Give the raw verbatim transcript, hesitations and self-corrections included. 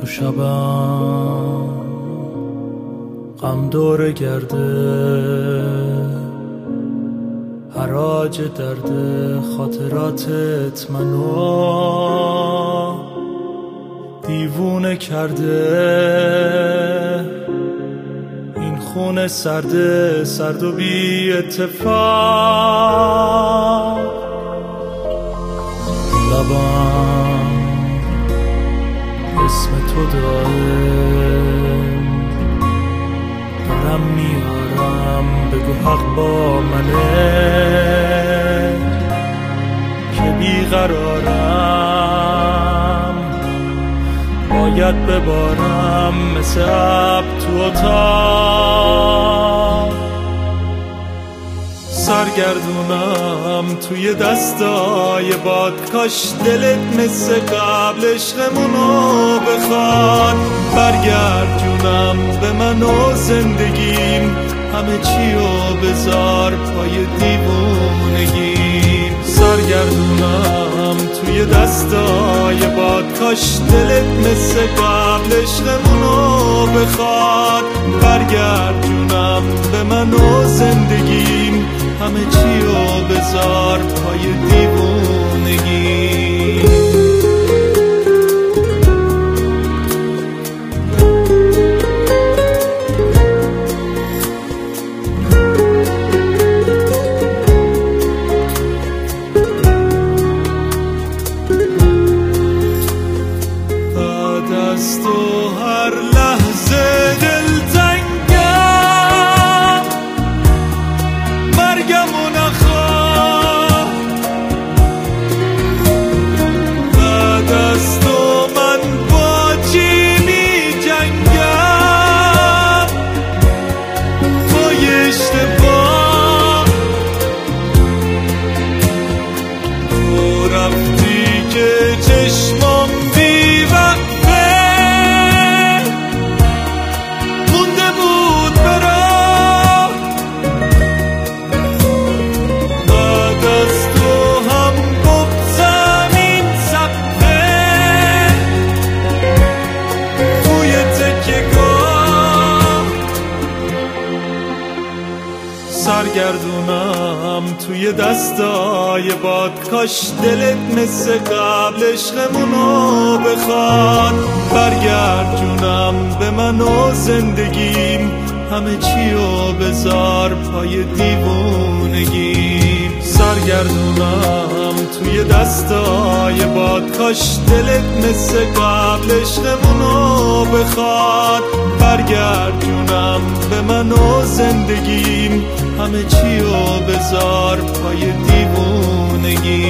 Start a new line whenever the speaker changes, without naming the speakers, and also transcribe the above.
شبم غم دور گرده، حراج درد خاطراتت منو دیوونه کرده. این خون سرده سرد و بی اتفاق، لبم اسم تو داره، دارم میارم بگو حق با منه که بیقرارم، باید ببارم مثل اب تو اتاق. سرگردونم توی دستای باد، کاش دلت مثل قبل عشقمونو بخواد. برگرد جونم به من و زندگیم، همه چیو بذار پای دیوونگیم. سرگردونم توی دستای باد، کاش دلت مثل قبل عشقمونو بخواد. برگرد جونم به من و زندگیم، همه چیو بذار پای دیوونگی. بعد از تو هر لحظه دلتنگم، مرگم و نخواه. بعد از تو من با چی می جنگم؟ پای اشتباه تو رفتی که چشمام بی وقفه مونده بود برام. بعد از تو هم بغضم این صفحه توی تکیه‌گاه. سرگردونم توی دستای باد، کاش دلت مثل قبل عشقمونو بخواد. برگرد جونم به من و زندگیم، همه چیو بذار پای دیوونگیم. سرگردونم توی دستای باد، کاش دلت مثل قبل عشقمونو بخواد. برگرد جونم به من و زندگیم، همه چیو بذار پای دیوونگی.